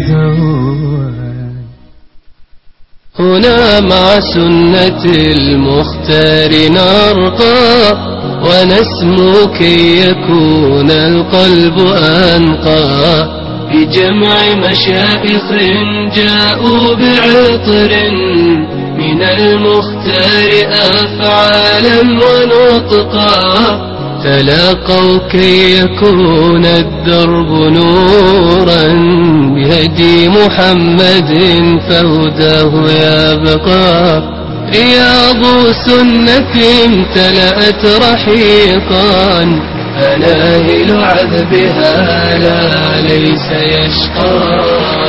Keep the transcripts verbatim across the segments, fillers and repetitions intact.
الأذهان. هنا مع سنة المختار نرقى ونسمو كي يكون القلب أنقى بجمع مشايخ جاءوا بعطر من المختار أفعالا ونطقا تلاقوا كي يكون الدرب نورا بهدي محمد فهداه يبقى. رياض سنة امتلأت رحيقا فناهل عذبها لا ليس يشقى.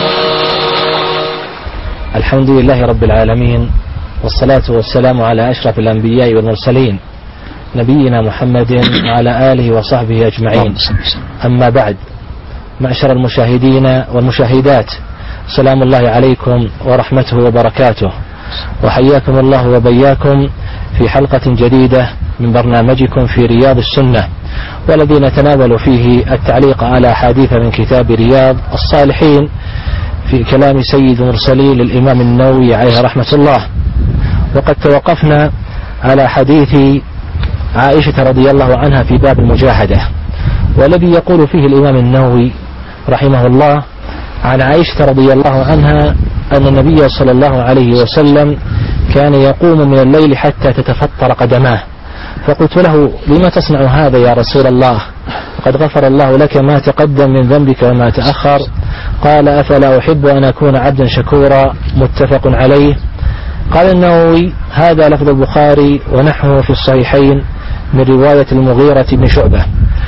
الحمد لله رب العالمين، والصلاة والسلام على أشرف الأنبياء والمرسلين نبينا محمد وعلى آله وصحبه أجمعين. أما بعد، معشر المشاهدين والمشاهدات، سلام الله عليكم ورحمته وبركاته، وحياكم الله وبياكم في حلقة جديدة من برنامجكم في رياض السنة، والذي نتناول فيه التعليق على حديث من كتاب رياض الصالحين في كلام سيد المرسلين للإمام النووي عليه رحمة الله. وقد توقفنا على حديث عائشة رضي الله عنها في باب المجاهدة، والذي يقول فيه الإمام النووي رحمه الله عن عائشة رضي الله عنها أن النبي صلى الله عليه وسلم كان يقوم من الليل حتى تتفطر قدماه. فقلت له: لما تصنع هذا يا رسول الله؟ قد غفر الله لك ما تقدم من ذنبك وما تأخر. قال: أفلا أحب أن أكون عبدا شكورا. متفق عليه. قال النووي: هذا لفظ البخاري ونحوه في الصحيحين من رواية المغيرة بن شعبة.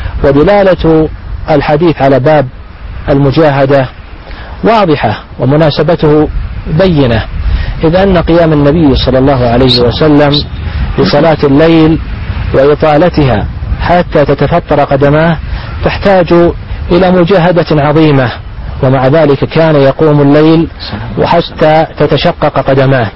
ودلالة الحديث على باب المجاهدة واضحة ومناسبته بينة، إذ أن قيام النبي صلى الله عليه وسلم لصلاة الليل وإطالتها حتى تتفطر قدماه تحتاج إلى مجاهدة عظيمة، ومع ذلك كان يقوم الليل وحتى تتشقق قدماه.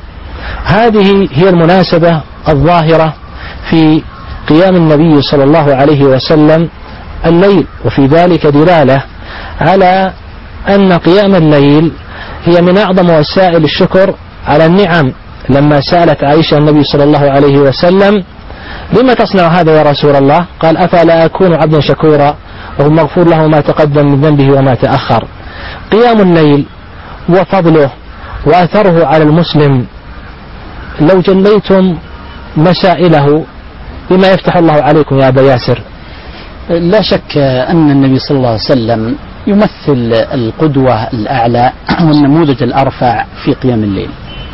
هذه هي المناسبة الظاهرة في قيام النبي صلى الله عليه وسلم الليل، وفي ذلك دلالة على أن قيام الليل هي من أعظم وسائل الشكر على النعم. لما سألت عائشة النبي صلى الله عليه وسلم: لما تصنع هذا يا رسول الله؟ قال: أفلا أكون عبدا شكورا وهو مغفور له ما تقدم من ذنبه وما تأخر. قيام الليل وفضله وأثره على المسلم لو جليتم مسائله بما يفتح الله عليكم يا أبا ياسر. لا شك أن النبي صلى الله عليه وسلم يمثل القدوة الأعلى والنموذج الأرفع في قيام الليل.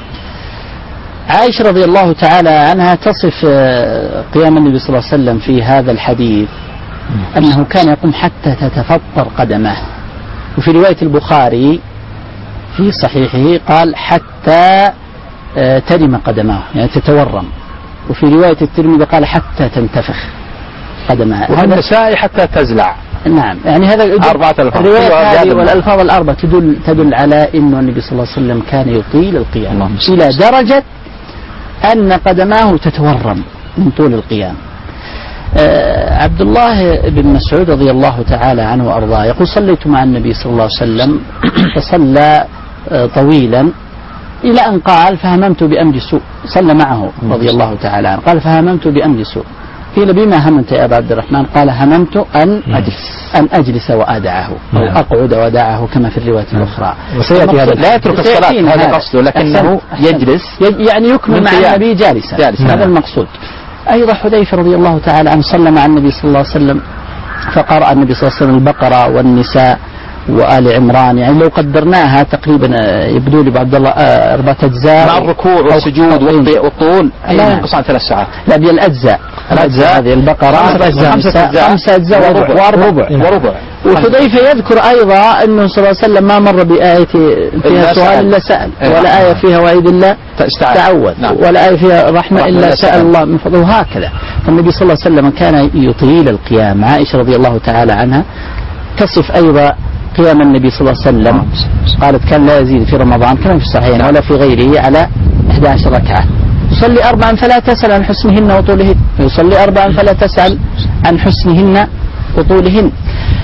عائشة رضي الله تعالى عنها تصف قيام النبي صلى الله عليه وسلم في هذا الحديث أنه كان يقوم حتى تتفطر قدمه، وفي رواية البخاري في صحيحه قال: حتى ترم قدماه، يعني تتورم. وفي رواية الترمذي قال: حتى تنتفخ قدمها. وفي النساء حتى تزلع. نعم، يعني هذا أربعة الفاظ. هذه والألفاظ الأربعة تدل تدل على أن النبي صلى الله عليه وسلم كان يطيل القيام إلى درجة أن قدماه تتورم من طول القيام. آه عبد الله بن مسعود رضي الله تعالى عنه وأرضاه يقول: صليت مع النبي صلى الله عليه وسلم فصلى آه طويلا إلى أن قال: فهممت بأمر سوء. صلى معه رضي الله تعالى عنه، قال: فهممت بأمر سوء. قيل: بما هممت يا أبا عبد الرحمن؟ قال: هممت أن أجلس أن أجلس وأدعه أو أقعد وأدعه كما في الرواية الأخرى. وسيأتي هذا، لا يترك الصلاة، هذا قصده، لكنه يجلس يعني يكمل مع النبي جالسا، جالس. هذا المقصود. أيضا حذيفة رضي الله تعالى عنه صلى مع النبي صلى الله عليه وسلم فقرأ النبي صلى الله عليه وسلم البقرة والنساء وآل عمران، يعني لو قدرناها تقريبا يبدو لي بعد الله أربعة أجزاء مع الركوع والسجود والطول لا ينقص عن ثلاث ساعات. لا، بالأجزاء الأجزاء هذه البقرة خمسة أجزاء خمسة أجزاء وربع وربع, وربع. وحذيفة يذكر أيضا أنه صلى الله عليه وسلم ما مر بآية فيها سؤال إلا سأل، ولا آية فيها وعيد إلا تعوذ، ولا آية فيها رحمة إلا سأل الله من فضله، هكذا. فالنبي صلى الله عليه وسلم كان يطيل القيام. عائشة رضي الله تعالى عنها تصف أيضا قيام النبي صلى الله عليه وسلم، قالت: كان لا يزيد في رمضان كما في الصحيحين ولا في غيره على إحدى عشرة ركعة. يصلي أربعا فلا تسأل عن حسنهن وطولهن، يصلي أربعا فلا تسأل عن حسنهن وطولهن.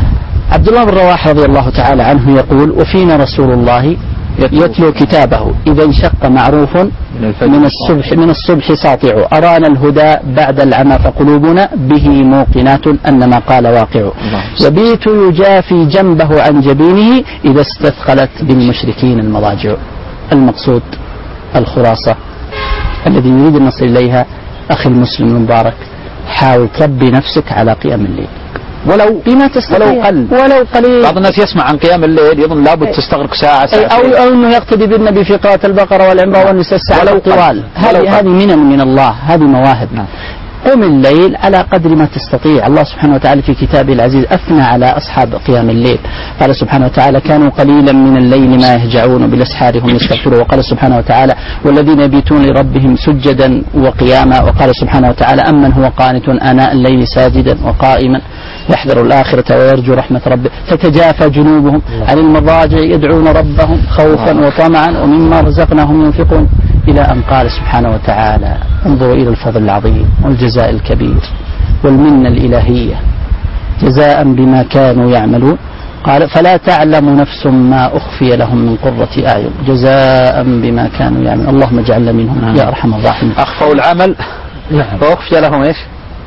عبد الله بن رواحة رضي الله تعالى عنه يقول وفينا رسول الله يتلو كتابه إذا انشق معروف من الصبح من الصبح ساطع أرانا الهدى بعد العمى فقلوبنا به موقنات أن ما قال واقع يبيت يجافي جنبه عن جبينه إذا استثقلت بالمشركين المضاجع. المقصود الخلاصة الذي يريد النصر إليها أخي المسلم المبارك حاول تربي نفسك على قيام الليل ولو بما تستطيع ولو قل ولو قليل. بعض الناس يسمع عن قيام الليل يظن لابد تستغرق ساعة ساعتين أو, أو أنه يقتدي بالنبي في قراءة البقرة والعمران والنساء الساعة طوال. هذه هذه منن من الله هذه مواهب. نعم. قم الليل على قدر ما تستطيع. الله سبحانه وتعالى في كتابه العزيز أثنى على أصحاب قيام الليل قال سبحانه وتعالى كانوا قليلا من الليل ما يهجعون وبالأسحار هم يستغفرون. وقال سبحانه وتعالى والذين يبيتون لربهم سجدا وقياما. وقال سبحانه وتعالى أمن هو قانت آناء الليل ساجدا وقائما يحذر الآخرة ويرجو رحمة ربه تتجافى جنوبهم عن المضاجع يدعون ربهم خوفا وطمعا ومما رزقناهم ينفقون إلى أن قال سبحانه وتعالى انظروا إلى الفضل العظيم والجزاء الكبير والمنة الإلهية جزاء بما كانوا يعملون. قال فلا تعلم نفس ما أخفي لهم من قرة أعين جزاء بما كانوا يعملون. اللهم اجعلنا منهم يا أرحم الراحمين. أخفوا العمل وأخفي لهم إيش؟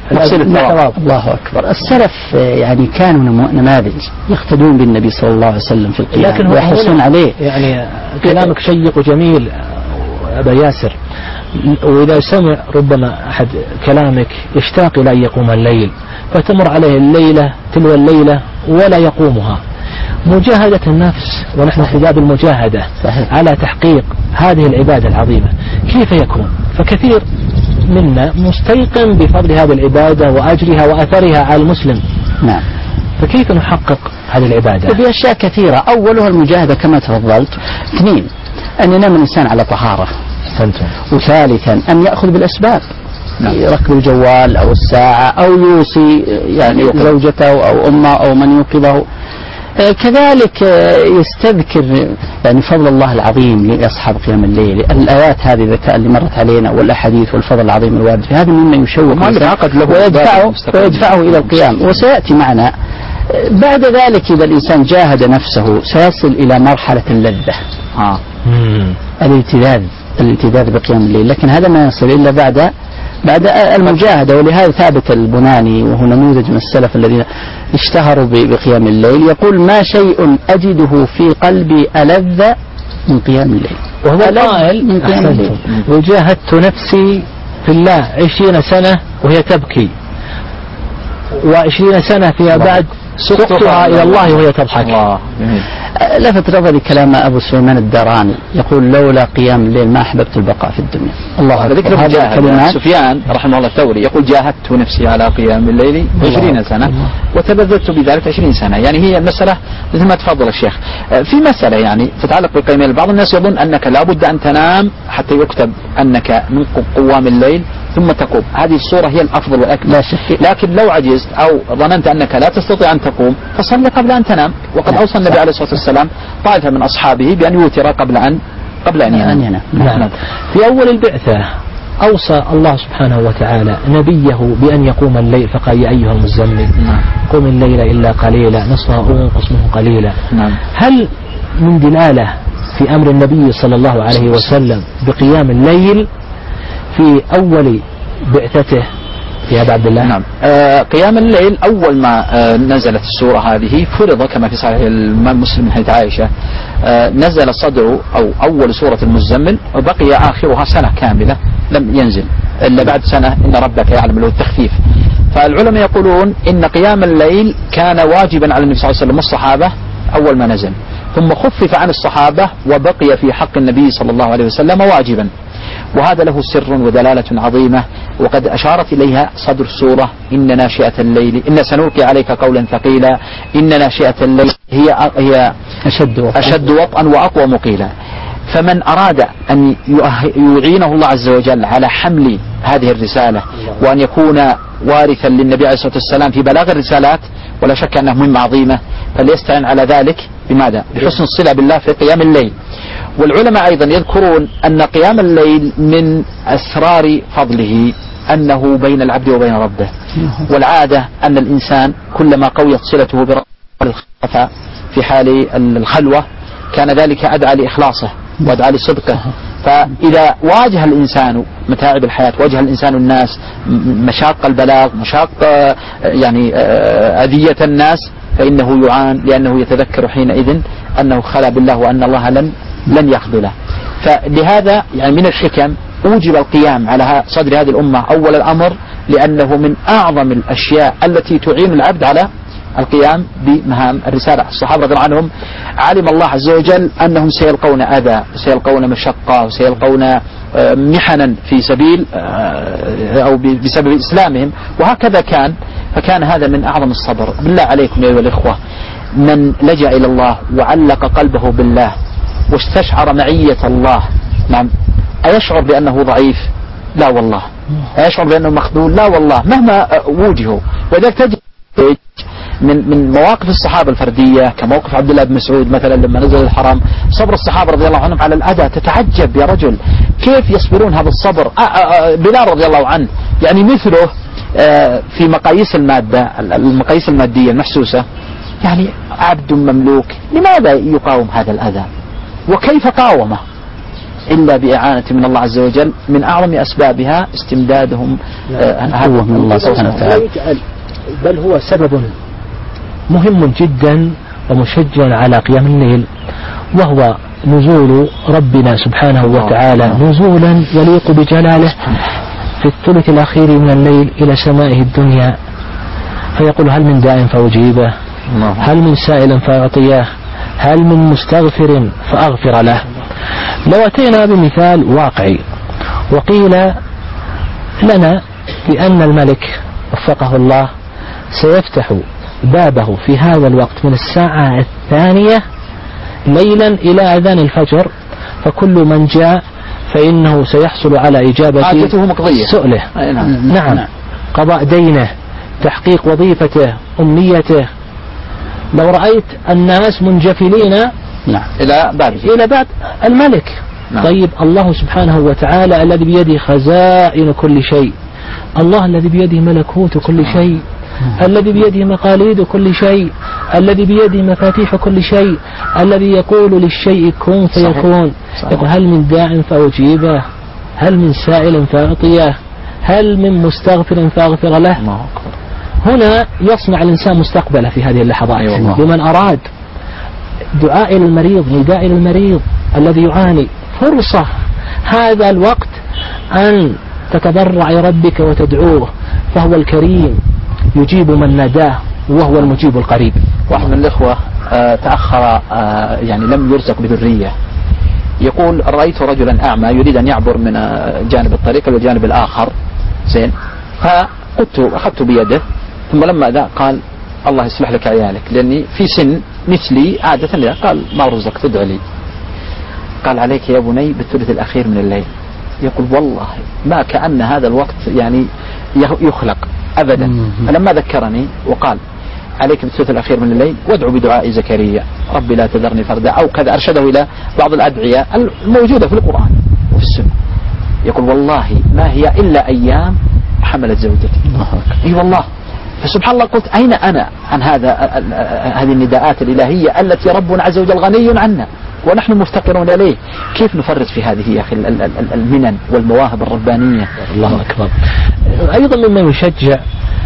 الله أكبر. السلف يعني كانوا نماذج يقتدون بالنبي صلى الله عليه وسلم في القيام ويحرصون عليه. يعني كلامك شيق وجميل أبا ياسر وإذا سمع ربما أحد كلامك يشتاق إلى أن يقوم الليل فتمر عليه الليلة تلو الليلة ولا يقومها. مجاهدة النفس ونحن في باب المجاهدة على تحقيق هذه العبادة العظيمة كيف يكون؟ فكثير منا مستيقن بفضل هذه العبادة وأجرها وأثرها على المسلم. نعم. فكيف نحقق هذه العبادة؟ في أشياء كثيرة أولها المجاهدة كما تفضلت. اثنين أن ينام الإنسان على طهارة. سنتم. وثالثا أن يأخذ بالأسباب. نعم. ركب الجوال أو الساعة أو يوصي يعني زوجته أو أمه أو من يوقظه. كذلك يستذكر يعني فضل الله العظيم لأصحاب قيام الليل. الآيات هذه اللي مرت علينا والأحاديث والفضل العظيم الوارد في هذا مما يشوق ويدفعه, ويدفعه إلى القيام. وسيأتي معنا بعد ذلك إذا الإنسان جاهد نفسه سيصل إلى مرحلة اللذة آه. الالتذاذ الالتذاذ بقيام الليل. لكن هذا ما يصل إلا بعد بعد المجاهدة. ولهذا ثابت البناني وهو نموذج من السلف الذين اشتهروا بقيام الليل يقول ما شيء أجده في قلبي ألذ من قيام الليل. وهو قائل من قيام الليل وجاهدت نفسي في الله عشرين سنة وهي تبكي وعشرين سنة فيها بعد سقطها إلى الله وهي تضحك. لفت نظري كلام أبو سليمان الداراني يقول لولا قيام الليل ما أحببت البقاء في الدنيا. الله ذكر مجاهد. سفيان رحمه الله الثوري يقول جاهدت نفسي على قيام الليل عشرين سنة وتبذلت بذلك عشرين سنة. يعني هي المسألة مثل ما تفضل الشيخ في مسألة يعني تتعلق بقيام الليل. بعض الناس يظن أنك لابد أن تنام حتى يكتب أنك من قوام الليل ثم تقوم. هذه الصورة هي الأفضل والأكمل. لكن لو عجزت أو ظننت أنك لا تستطيع أن تقوم فصلي قبل أن تنام. وقد أوصى النبي عليه الصلاة والسلام طائفة من أصحابه بأن يوتر قبل أن قبل أن ينام. نعم. في أول البعثة أوصى الله سبحانه وتعالى نبيه بأن يقوم الليل فقال يا أيها المزمل قم الليل إلا قليلا نصفه أو انقص منه قليلا. نعم. هل من دلالة في أمر النبي صلى الله عليه وسلم بقيام الليل في أول بعثته في أبا عبد الله؟ نعم. آه قيام الليل أول ما آه نزلت السورة هذه فرض كما في صحيح الإمام مسلم من حديث عائشة آه نزل صدر أو أول سورة المزمل وبقي آخرها سنة كاملة لم ينزل إلا بعد سنة إن ربك يعلم له التخفيف. فالعلماء يقولون إن قيام الليل كان واجبا على النبي صلى الله عليه وسلم والصحابة أول ما نزل ثم خفف عن الصحابة وبقي في حق النبي صلى الله عليه وسلم واجبا. وهذا له سر ودلالة عظيمة وقد أشارت إليها صدر السورة إن ناشئة الليل إن سنلقي عليك قولا ثقيلا إن ناشئة الليل هي هي أشد وطأ, أشد وطأ وأقوى مقيلا. فمن أراد أن يعينه الله عز وجل على حمل هذه الرسالة وأن يكون وارثا للنبي عليه الصلاة والسلام في بلاغ الرسالات ولا شك أنها مهمة عظيمة فليستعن على ذلك بماذا؟ بحسن الصلة بالله في قيام الليل. والعلماء أيضا يذكرون أن قيام الليل من أسرار فضله أنه بين العبد وبين ربه. والعادة أن الإنسان كلما قويت صلته الخفاء في حال الخلوة كان ذلك أدعى لإخلاصه وأدعى لصدقه. فإذا واجه الإنسان متاعب الحياة، واجه الإنسان الناس، مشاق البلاغ، مشاق يعني أذية الناس، فإنه يعان، لأنه يتذكر حينئذ أنه خلا بالله وأن الله لن لن يخذله. فلهذا يعني من الحكم أوجب القيام على صدر هذه الأمة أول الأمر، لأنه من أعظم الأشياء التي تعين العبد على القيام بمهام الرسالة. الصحابة رضي الله عنهم علم الله عز وجل أنهم سيلقون أذى، سيلقون مشقة، وسيلقون محنا في سبيل أو بسبب إسلامهم، وهكذا كان. فكان هذا من أعظم الصبر. بالله عليكم يا أيها الإخوة، من لجأ إلى الله وعلق قلبه بالله واستشعر معية الله، نعم، أيشعر بأنه ضعيف؟ لا والله. أيشعر بأنه مخذول؟ لا والله، مهما وجهه. وذلك تجد من من مواقف الصحابة الفردية كموقف عبد الله بن مسعود مثلا لما نزل الحرام، صبر الصحابة رضي الله عنهم على الأذى، تتعجب يا رجل كيف يصبرون هذا الصبر. بلال رضي الله عنه يعني مثله في مقاييس المادة، المقاييس المادية المحسوسة، يعني عبد مملوك، لماذا يقاوم هذا الأذى؟ وكيف قاومه؟ إلا بإعانة من الله عز وجل، من أعظم أسبابها استمدادهم هو من الله سبحانه وتعالى. بل هو سبب مهم جدا ومشجع على قيام الليل، وهو نزول ربنا سبحانه وتعالى نزولا يليق بجلاله في الثلث الأخير من الليل إلى سمائه الدنيا، فيقول هل من داع فأجيبه، هل من سائل فأعطيه، هل من مستغفر فأغفر له. لو أتينا بمثال واقعي وقيل لنا بأن الملك وفقه الله سيفتح بابه في هذا الوقت من الساعة الثانية ليلا إلى أذان الفجر، فكل من جاء فإنه سيحصل على إجابة سؤله، نعم. نعم، قضاء دينه، تحقيق وظيفته، أمنيته. لو رأيت الناس منجفلين نعم. إلى باب إلى باب الملك. نعم. طيب الله سبحانه وتعالى الذي بيده خزائن كل شيء، الله الذي بيده ملكوت كل شيء، الذي بيده مقاليد كل شيء، الذي بيده مفاتيح كل شيء، الذي يقول للشيء كن فيكون. يقول هل من داع فأجيبه، هل من سائل فأعطيه، هل من مستغفر فأغفر له. هنا يصنع الإنسان مستقبله في هذه اللحظات. أيوة، لمن أراد دعاء إلى المريض، نداء إلى المريض الذي يعاني، فرصة هذا الوقت أن تتضرع لربك وتدعوه، فهو الكريم يجيب من ناداه وهو المجيب القريب. واحد من الإخوة آه تأخر آه يعني لم يرزق بذرية، يقول رأيت رجلا أعمى يريد أن يعبر من آه جانب الطريق إلى الجانب الآخر، زين، فقلت أخذت بيده، ثم لما ذا قال الله يصلح لك عيالك، لأني في سن مثلي عادة لا. قال ما رزقك تدعو لي، قال عليك يا بني بالثلث الأخير من الليل. يقول والله ما كأن هذا الوقت يعني يخلق أبدا. فلما ذكرني وقال عليك بالثلث الأخير من الليل وادعو بدعاء زكريا ربي لا تذرني فردا، أو كذا، أرشده إلى بعض الأدعية الموجودة في القرآن وفي السنة. يقول والله ما هي إلا أيام حملت زوجتي. أي والله. فسبحان الله قلت أين أنا عن هذا هذه النداءات الإلهية التي ربنا عز وجل غني عنا ونحن مفتقرون إليه؟ كيف نفرط في هذه يا أخي المنن والمواهب الربانية؟ الله أكبر. أيضا مما يشجع،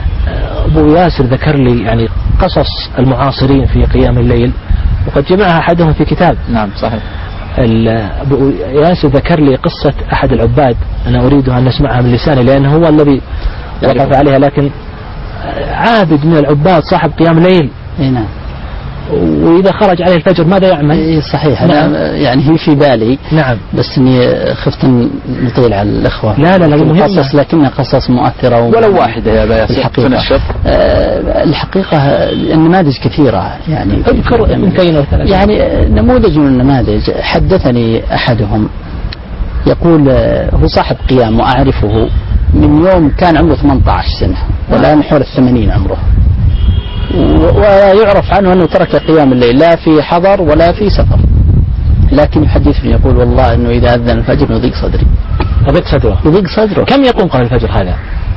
أبو ياسر ذكر لي يعني قصص المعاصرين في قيام الليل، وقد جمعها أحدهم في كتاب. نعم صحيح. أبو ياسر ذكر لي قصة أحد العباد، أنا أريد أن نسمعها من لساني لأنه هو الذي وقف عليها، لكن عابد من العباد صاحب قيام الليل. نعم. وإذا خرج عليه الفجر ماذا يعمل؟ إيه صحيح. نعم. أنا يعني هي في بالي. نعم. بس إني خفت نطيل على الإخوة. لا لا لا قصص، لكنها قصص مؤثرة ولو واحدة يا باسل. الحقيقة آه الحقيقة النماذج كثيرة يعني. اذكر اثنتين أو ثلاثة. يعني نموذج من النماذج. حدثني أحدهم يقول هو صاحب قيام وأعرفه من يوم كان عمره ثمانية عشر سنة، والآن حول الثمانين عمره، ويعرف عنه أنه ترك قيام الليل لا في حضر ولا في سفر، لكن يحدثني يقول والله أنه إذا أذن الفجر يضيق صدري. يضيق صدره. يضيق صدره. كم يقوم قبل الفجر هذا؟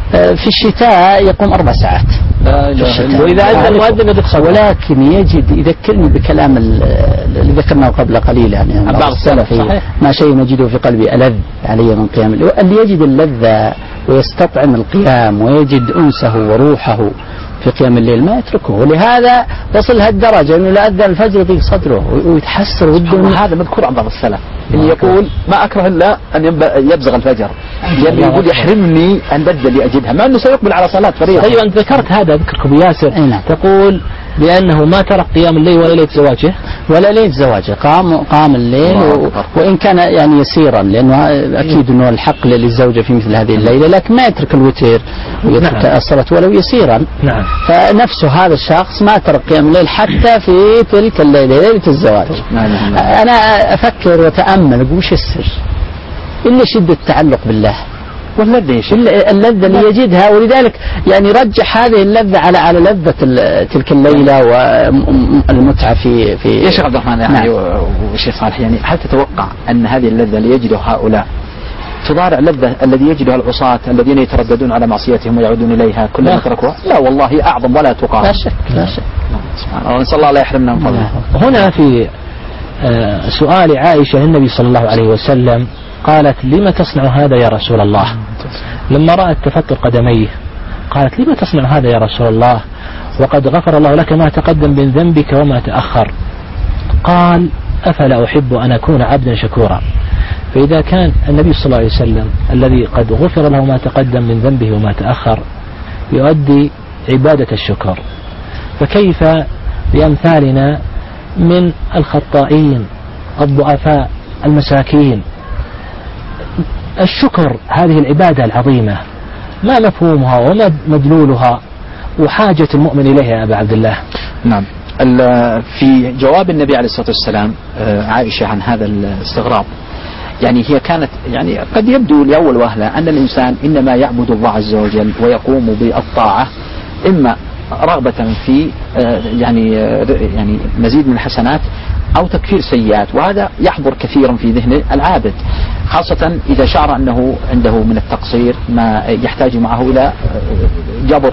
في الشتاء يقوم أربع ساعات وإذا أذن مؤذن يدق، ولكن يجد يذكرني بكلام اللي ذكرناه قبل قليل يعني بعض السلف ما شيء نجده في قلبي ألذ علي من قيام الليل. اللي يجد اللذة ويستطعم القيام ويجد أنسه وروحه في قيام الليل ما يتركه. ولهذا وصل هالدرجة أنه لا أذن الفجر يضيق صدره ويتحسر وده. هذا مذكور عن بعض السلف اللي يقول ما أكره إلا أن يبزغ الفجر، يعني يقول يحرمني أن بدل لأجدها مع أنه سيقبل على صلاة فريضة. أيوة أنت ذكرت هذا ذكرك بياسر تقول بأنه ما ترك قيام الليل ولا ليلة زواجه ولا ليلة زواجه قام قام الليل و... وإن كان يعني يسيرا لأنه أكيد أنه الحق للزوجة في مثل هذه الليلة، لكن ما يترك الوتر ويترك نعم. الصلاة ولو يسيرا. نعم. فنفسه هذا الشخص ما ترك قيام الليل حتى في تلك الليلة ليلة الزواج. نعم. أنا أفكر وتأمل وش السر إلا شدة التعلق بالله واللذة اللذة اللي يجدها، ولذلك يعني رجح هذه اللذة على على لذة تلك الليلة والمتعة في في يا شيخ عبد الرحمن يعني نعم. والشيخ صالح يعني هل تتوقع أن هذه اللذة اللي يجدها هؤلاء تضارع اللذة الذي يجدها العصاة الذين يترددون على معصيتهم ويعودون إليها كلما تركوها؟ لا والله أعظم ولا تقارن. لا شك لا شك. سبحان الله نسأل الله لا يحرمنا من فضله. هنا في سؤال عائشة النبي صلى الله عليه وسلم قالت لما تصنع هذا يا رسول الله؟ لما رأت تفتر قدميه قالت لما تصنع هذا يا رسول الله وقد غفر الله لك ما تقدم من ذنبك وما تأخر؟ قال أفلا أحب أن أكون عبدا شكورا. فإذا كان النبي صلى الله عليه وسلم الذي قد غفر له ما تقدم من ذنبه وما تأخر يؤدي عبادة الشكر، فكيف بأمثالنا من الخطائين الضعفاء المساكين؟ الشكر هذه العبادة العظيمة ما مفهومها وما مدلولها وحاجة المؤمن إليها يا أبا عبد الله؟ نعم. في جواب النبي عليه الصلاة والسلام عائشة عن هذا الاستغراب يعني هي كانت يعني قد يبدو لأول وهلة أن الإنسان إنما يعبد الله عز وجل ويقوم بالطاعة إما رغبة في يعني يعني مزيد من الحسنات أو تكفير سيئات، وهذا يحضر كثيرا في ذهن العابد خاصة إذا شعر أنه عنده من التقصير ما يحتاج معه إلى جبر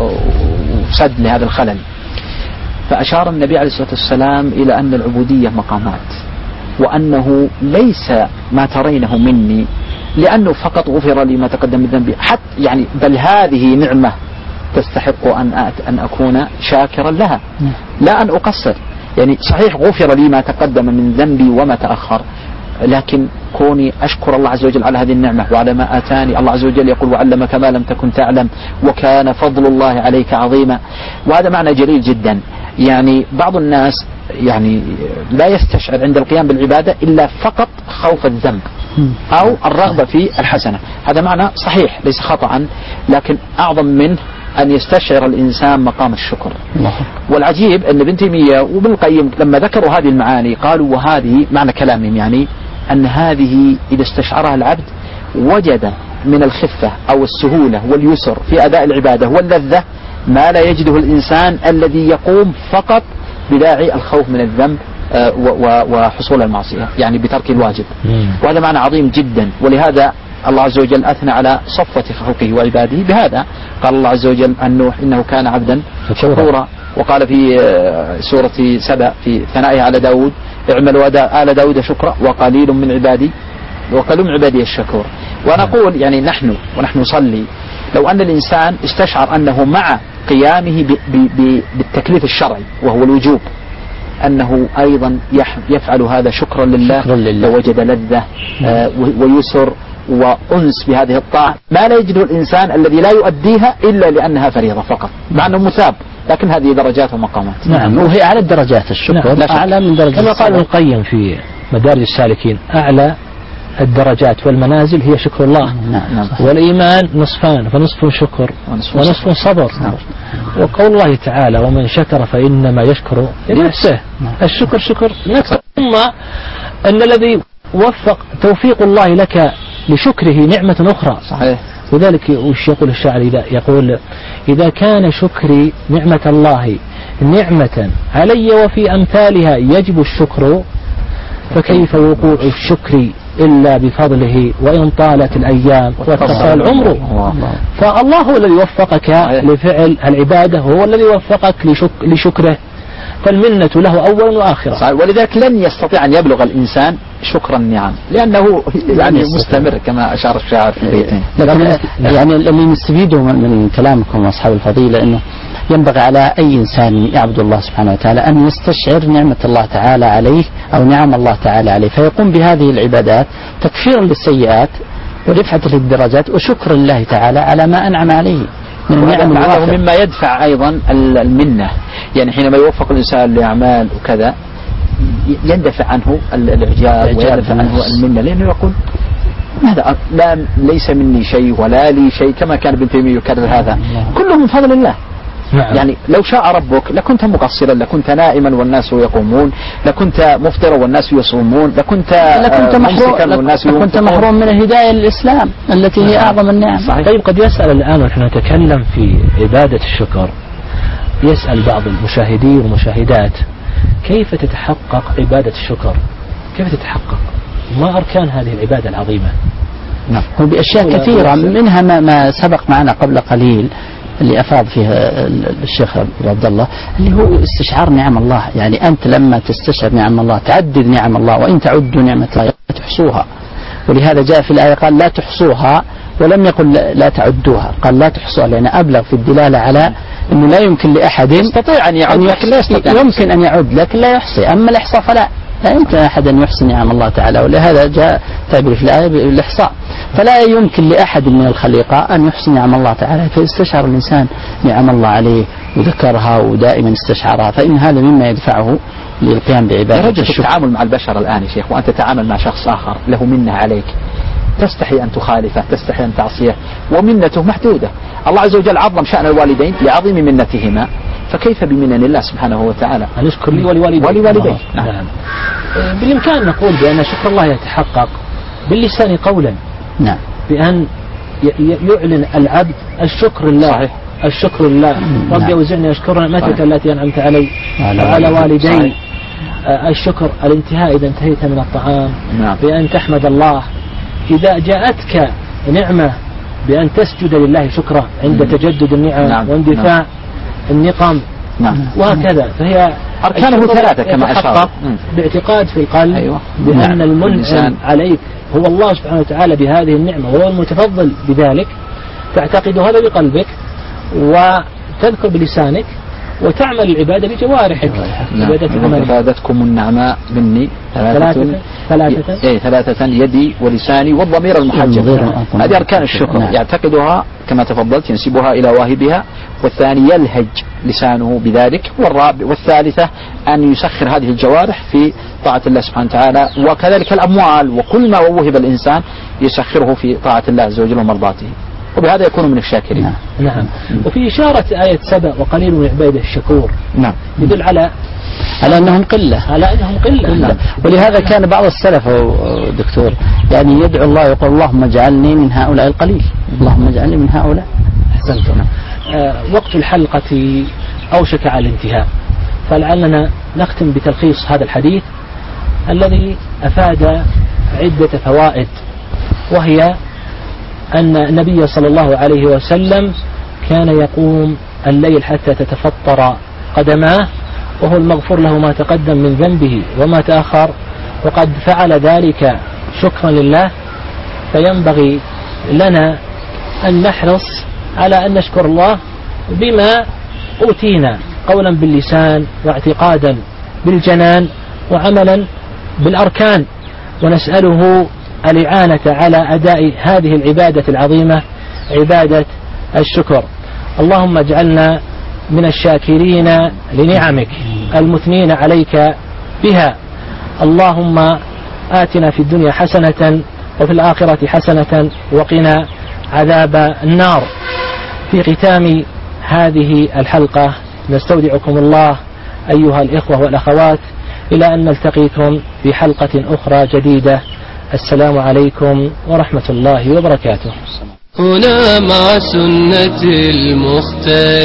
وسد لهذا الخلل. فأشار النبي عليه الصلاة والسلام إلى أن العبودية مقامات، وأنه ليس ما ترينه مني لأنه فقط غفر لي ما تقدم من ذنبي حتى يعني بل هذه نعمة تستحق أن أن أكون شاكرا لها لا أن أقصر. يعني صحيح غفر لي ما تقدم من ذنبي وما تأخر، لكن كوني أشكر الله عز وجل على هذه النعمة وعلى ما آتاني. الله عز وجل يقول وعلمك ما لم تكن تعلم وكان فضل الله عليك عظيما، وهذا معنى جليل جدا. يعني بعض الناس يعني لا يستشعر عند القيام بالعبادة إلا فقط خوف الذنب أو الرغبة في الحسنة، هذا معنى صحيح ليس خطأ، لكن أعظم منه أن يستشعر الإنسان مقام الشكر. والعجيب أن ابن تيمية وابن القيم لما ذكروا هذه المعاني قالوا وهذه معنى كلامهم يعني أن هذه إذا استشعرها العبد وجد من الخفة أو السهولة واليسر في أداء العبادة واللذة ما لا يجده الإنسان الذي يقوم فقط بداعي الخوف من الذنب وحصول المعصية يعني بترك الواجب. وهذا معنى عظيم جدا، ولهذا الله عز وجل أثنى على صفة خلقه وعباده بهذا. قال الله عز وجل عن نوح إنه كان عبدا شكورا، وقال في سورة سبأ في ثنائه على داود اعملوا آل داود شكرا وقليل من عبادي وقليل من عبادي الشكور. ونقول يعني نحن ونحن نصلي لو أن الإنسان استشعر أنه مع قيامه بالتكليف الشرعي وهو الوجوب أنه أيضا يفعل هذا شكرا لله, شكرا لله. ووجد لذة آه ويسر وأنس بهذه الطاعة ما لا يجده الإنسان الذي لا يؤديها إلا لأنها فريضة فقط، مع أنه مثاب، لكن هذه درجات ومقامات. نعم، وهي على الدرجات الشكر نعم. أعلى من درجات كما قال ابن القيم في مدارج السالكين أعلى الدرجات والمنازل هي شكر الله. نعم. والإيمان نصفان، فنصف شكر ونصف, ونصف صبر. نعم. وقول الله تعالى ومن شكر فإنما يشكر لنفسه. نعم. الشكر شكر نفسه. ثم أن الذي وفق توفيق الله لك لشكره نعمة أخرى. صحيح. وذلك وش يقول الشاعر إذا يقول إذا كان شكري نعمة الله نعمة علي وفي أمثالها يجب الشكر فكيف وقوع الشكر إلا بفضله، وإن طالت الأيام واتصل العمر. فالله هو الذي وفقك لفعل العبادة، وهو الذي وفقك لشك لشكره، فالمنة له أولا وآخرا. ولذلك لن يستطيع أن يبلغ الإنسان شكر النعم، لأنه يعني مستمر كما أشار الشاعر في بيتين. يعني اللي نستفيده من كلامكم أصحاب الفضيلة أنه ينبغي على أي إنسان يعبد الله سبحانه وتعالى أن يستشعر نعمة الله تعالى عليه أو نعم الله تعالى عليه، فيقوم بهذه العبادات تكفيرا للسيئات ورفعة للدرجات وشكرا لله تعالى على ما أنعم عليه من النعم الوافرة. مما يدفع أيضا المنة، يعني حينما يوفق الإنسان لأعمال وكذا يندفع عنه الإعجاب ويندفع عنه المنة، لأنه يقول هذا لا ليس مني شيء ولا لي شيء، كما كان ابن تيمية يكرر هذا، كله من فضل الله. نعم. يعني لو شاء ربك لكنت مقصرا، لكنت نائما والناس يقومون، لكنت مفطرا والناس يصومون، لكنت لكنت محروم والناس لكنت محروم من الهداية للإسلام التي هي أعظم النعم. صحيح. طيب قد يسأل الآن ونحن نتكلم في عبادة الشكر، يسأل بعض المشاهدين والمشاهدات كيف تتحقق عبادة الشكر؟ كيف تتحقق؟ ما أركان هذه العبادة العظيمة؟ نعم. هو بأشياء كثيرة، منها ما, ما سبق معنا قبل قليل اللي أفاض فيها الشيخ عبد الله، اللي هو استشعار نعم الله. يعني أنت لما تستشعر نعم الله تعدد نعم الله، وإن تعدوا نعمة الله لا تحصوها، ولهذا جاء في الآية قال لا تحصوها، ولم يقل لا تعدوها، قال لا تحصوها، لأن أبلغ في الدلالة على أنه لا يمكن لأحد يستطيع أن يعد، لكن لا يستطيع، يمكن أن يعد لكن لا يحصي. أما الإحصاء فلا لا يمكن أحد أن يحصي نعم الله تعالى، ولهذا جاء تعبير في الآية بالإحصاء. فلا يمكن لأحد من الخليقة أن يحصي نعم الله تعالى، فاستشعر الإنسان نعم الله عليه وذكرها ودائما استشعرها، فإن هذا مما يدفعه للقيام بعبادة الشكر. التعامل مع البشر الآن يا شيخ، وأنت تتعامل مع شخص آخر له منة عليك، تستحي أن تخالفه، تستحي أن تعصيه، ومنته محدودة. الله عز وجل عظم شأن الوالدين لعظيم منتهما، فكيف بمنن الله سبحانه وتعالى؟ أن يشكر لي ولوالديه. ولوالديه. نعم. نعم. بالإمكان نقول بأن شكر الله يتحقق باللسان قولا. نعم. بأن يعلن العبد الشكر لله. صحيح. الشكر لله. ربي أوزعني أشكر نعمتك التي أنعمت علي وعلى والدي. الشكر الانتهاء إذا انتهيت من الطعام. نعم. بأن تحمد الله إذا جاءتك نعمة، بأن تسجد لله شكرا عند تجدد النعم. نعم. واندفاع نعم. النقم. نعم. وهكذا، فهي أركانه ثلاثة كما أشار، باعتقاد في القلب. أيوة. بأن نعم. المنعم عليك هو الله سبحانه وتعالى بهذه النعمة، وهو المتفضل بذلك، تعتقد هذا بقلبك وتذكر بلسانك وتعمل العبادة بجوارحك. نعم. فادتكم النعماء مني ثلاثة ثلاثة إيه ثلاثة يدي ولساني والضمير المحجب. هذه أركان الشكر. نعم. يعتقدها كما تفضلت، ينسبها إلى واهبها، والثاني يلهج لسانه بذلك، والثالثة أن يسخر هذه الجوارح في طاعة الله سبحانه وتعالى، وكذلك الأموال وكل ما وهب الإنسان يسخره في طاعة الله عز وجل ومرضاته، وبهذا يكون من الشاكرين. نعم. نعم. وفي إشارة آية سبأ وقليل من عباده الشكور. نعم. يدل على على أنهم قلة على أنهم قلة. نعم. ولهذا كان بعض السلف دكتور يعني يدعو الله يقول اللهم اجعلني من هؤلاء القليل، اللهم اجعلني من هؤلاء. أحسنتم. آه وقت الحلقة أوشك على الانتهاء، فلعلنا نختم بتلخيص هذا الحديث الذي أفاد عدة فوائد، وهي أن النبي صلى الله عليه وسلم كان يقوم الليل حتى تتفطر قدماه، وهو المغفور له ما تقدم من ذنبه وما تأخر، وقد فعل ذلك شكرا لله. فينبغي لنا أن نحرص على أن نشكر الله بما أوتينا، قولا باللسان واعتقادا بالجنان وعملا بالأركان، ونسأله الإعانة على أداء هذه العبادة العظيمة، عبادة الشكر. اللهم اجعلنا من الشاكرين لنعمك المثنين عليك بها. اللهم آتنا في الدنيا حسنة وفي الآخرة حسنة وقنا عذاب النار. في ختام هذه الحلقة نستودعكم الله أيها الإخوة والأخوات إلى أن نلتقيكم في حلقة أخرى جديدة. السلام عليكم ورحمة الله وبركاته. هنا مع سنة المختار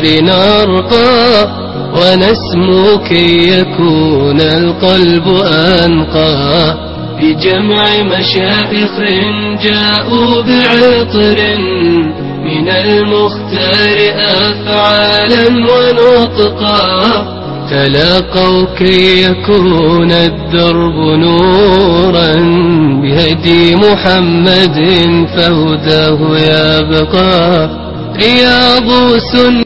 نرقى ونسمو كي يكون القلب أنقى بجمع مشايخ جاءوا بعطر من المختار أفعالا ونطقا تلاقوا كي يكون الدرب نورا بهدي محمد فهداه يبقى رياض سنة